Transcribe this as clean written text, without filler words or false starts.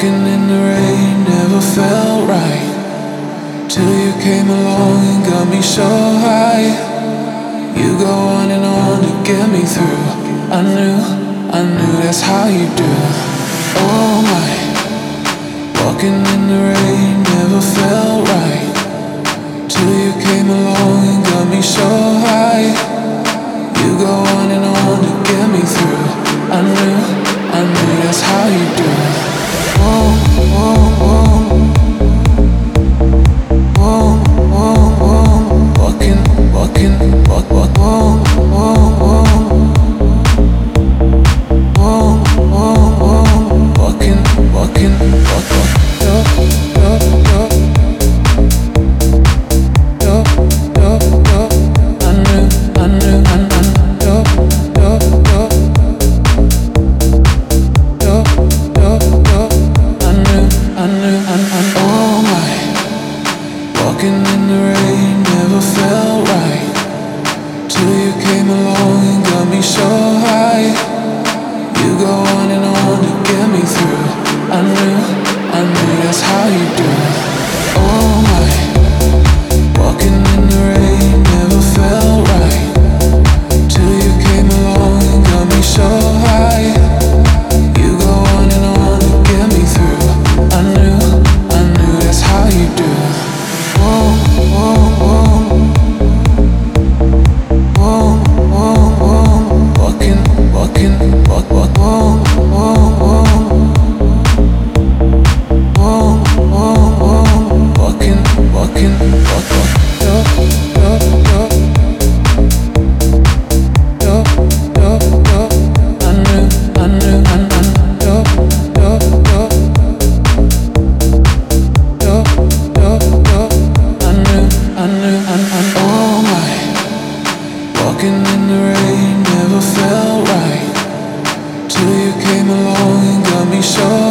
Walking in the rain never felt right till you came along and got me so high. You go on to get me through. I knew that's how you do. Oh my, walking in the rain never felt right till you came along and got me so high. You go on to get me through. I knew that's how you do. Whoa, whoa, whoa. Whoa, whoa, whoa. Walking, walking, walk, walk. Whoa, whoa, whoa. Whoa, whoa, whoa. Walking, walking, walk, walk. Yo, yo, yo. Yo, yo, yo. I knew. Yo, yo, yo. Yo, yo, yo. I knew. Oh my. Walking in the rain never felt right till you came along and got me so high. You go on to get me through. I knew that's how you do. Oh my, walking in the rain never felt right till you came along and got me so high. You go on to get me through. I knew that's how you do. Whoa, whoa, whoa. Whoa, whoa, whoa. Walking, walking, walk, walk. Whoa, whoa, whoa. Whoa, whoa, whoa. Walking, walking, walk, walk. Yo, yo, yo. Yo, yo, yo. I knew. Yo, yo, yo. Yo, yo, yo. I knew. Oh my, walking in the rain never felt right till you came along and got me so